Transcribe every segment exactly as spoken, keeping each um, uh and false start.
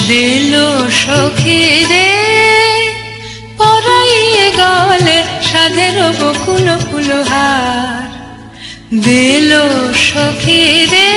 দিল সখী রে পরাইয়ে গলে সাধের বকুল ফুলহার, দিল সখী রে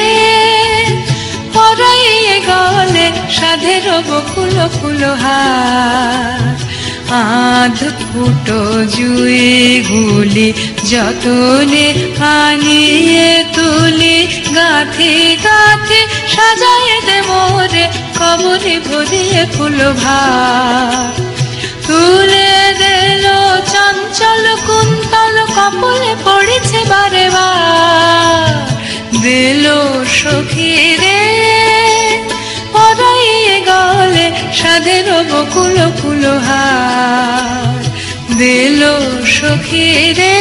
পরাইয়ে গলে সাধের বকুল ফুলহার। আধ ফুটো জুই গুলি যতনে আনিয়ে তুলি, গাঁথি গাঁথি সাজায়ে দে মোরে কবরে ভরিয়ে ফুলভার। তুলে দিল চঞ্চল কুন্তল কপলে পড়েছে বারে বার, দিল সখী রে পরাইয়ে গলে সাধের বকুল ফুলহার, দিল সখী রে।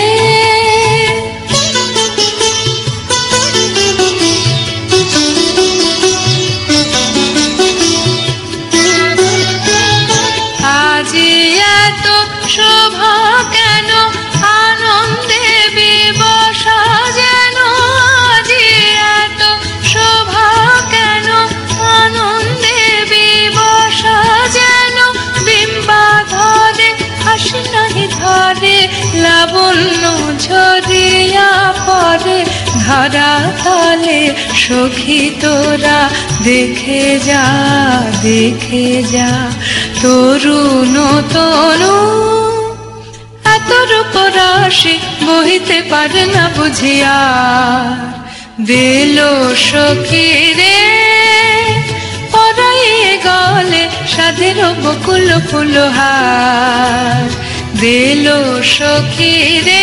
আজি এত শোভা কেন আনন্দে বিবসা যেন, আজি এত শোভা কেন আনন্দে বিবসা যেন, বিম্বা ধরে হাসি নাহি ধরে লাবণ্য ঝরিয়া পড়ে ধরা তলে। সখী তোরা দেখে যা দেখে যা তরুণ তনু, এত রূপরাশি বহিতে পারে না বুঝিয়ার, দিল সখী রে পরাইয়ে গলে সাধের বকুল ফুলহার, দিল সখী রে।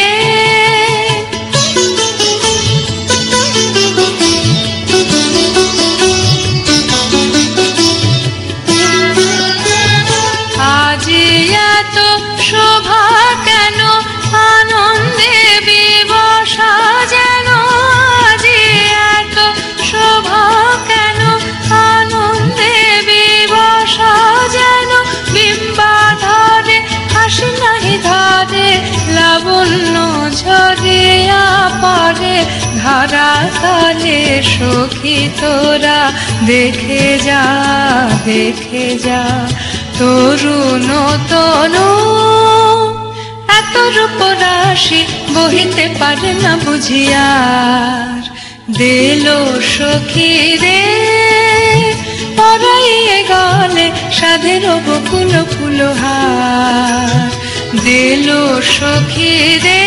আজি এত শোভা কেন আনন্দে বিবসা যেন, আজি এত শোভা কেন আনন্দে বিবসা যেন, বিম্বা ধরে হাসি নাহি ধরে লাবণ্য ঝরিয়া পড়ে ধরা তলে। সখী তোরা দেখে যা দেখে যা তরুণ তনু, এত রূপরাশি বহিতে পারে না বুঝিয়ার, দিল সখী রে পরাইয়ে গলে সাধের বকুল ফুলহার, দিল সখী রে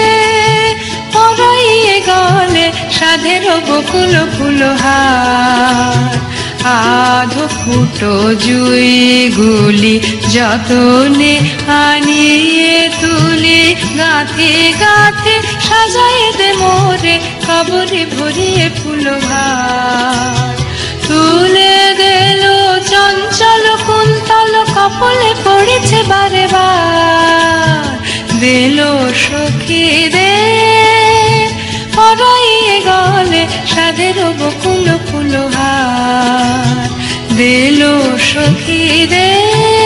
পরাইয়ে গলে সাধের বকুল ফুলহার। আধ ফুটো জুই গুলি যতনে আনিয়ে তুলি, গাঁথি গাঁথি সাজায়ে দে মোরে কবরে ভরিয়ে ফুলভার। তুলে দিল চঞ্চল কুন্তল কপলে পড়েছে বারে বার, দিল সখী রে পরাইয়ে গলে সাধের বকুল ফুলহার, দিল সখী রে।